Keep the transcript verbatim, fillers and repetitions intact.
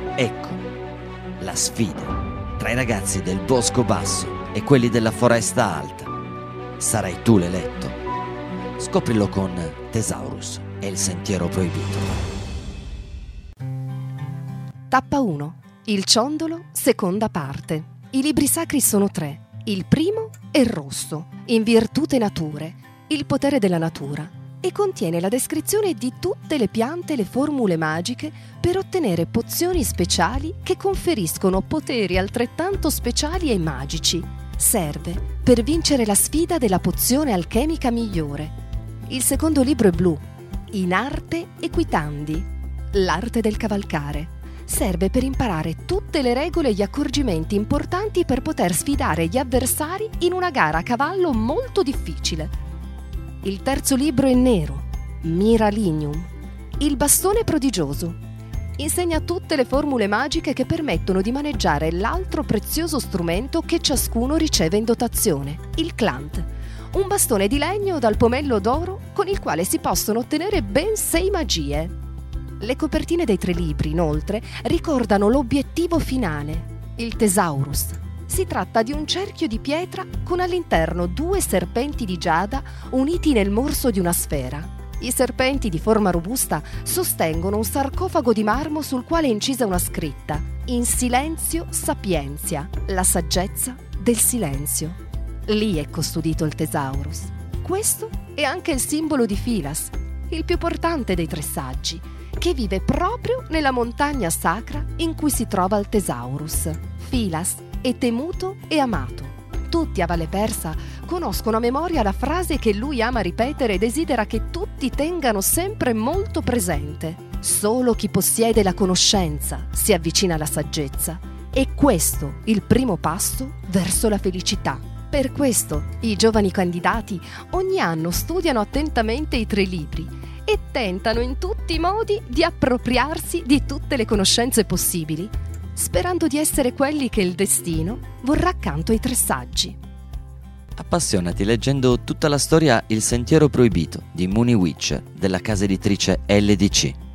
Ecco, la sfida tra i ragazzi del Bosco Basso e quelli della Foresta Alta. Sarai tu l'eletto. Scoprilo con Thesaurus e il Sentiero Proibito. Tappa uno. Il ciondolo, seconda parte. I libri sacri sono tre. Il primo è rosso, in virtute nature, il potere della natura, e contiene la descrizione di tutte le piante e le formule magiche per ottenere pozioni speciali che conferiscono poteri altrettanto speciali e magici. Serve per vincere la sfida della pozione alchemica migliore. Il secondo libro è blu, in arte equitandi, l'arte del cavalcare. Serve per imparare tutte le regole e gli accorgimenti importanti per poter sfidare gli avversari in una gara a cavallo molto difficile. Il terzo libro è nero, Miralinium, il bastone prodigioso. Insegna tutte le formule magiche che permettono di maneggiare l'altro prezioso strumento che ciascuno riceve in dotazione, il clant, un bastone di legno dal pomello d'oro con il quale si possono ottenere ben sei magie. Le copertine dei tre libri, inoltre, ricordano l'obiettivo finale, il Thesaurus. Si tratta di un cerchio di pietra con all'interno due serpenti di giada uniti nel morso di una sfera. I serpenti di forma robusta sostengono un sarcofago di marmo sul quale è incisa una scritta: in silenzio sapientia, la saggezza del silenzio. Lì è custodito il Thesaurus. Questo è anche il simbolo di Filas, il più portante dei tre saggi, che vive proprio nella montagna sacra in cui si trova il Thesaurus. Filas è temuto e amato. Tutti a Valle Persa conoscono a memoria la frase che lui ama ripetere e desidera che tutti tengano sempre molto presente: solo chi possiede la conoscenza si avvicina alla saggezza. E questo il primo passo verso la felicità. Per questo i giovani candidati ogni anno studiano attentamente i tre libri e tentano in tutti i modi di appropriarsi di tutte le conoscenze possibili, sperando di essere quelli che il destino vorrà accanto ai tre saggi. Appassionati leggendo tutta la storia Il Sentiero Proibito di Mooney Witch della casa editrice L D C.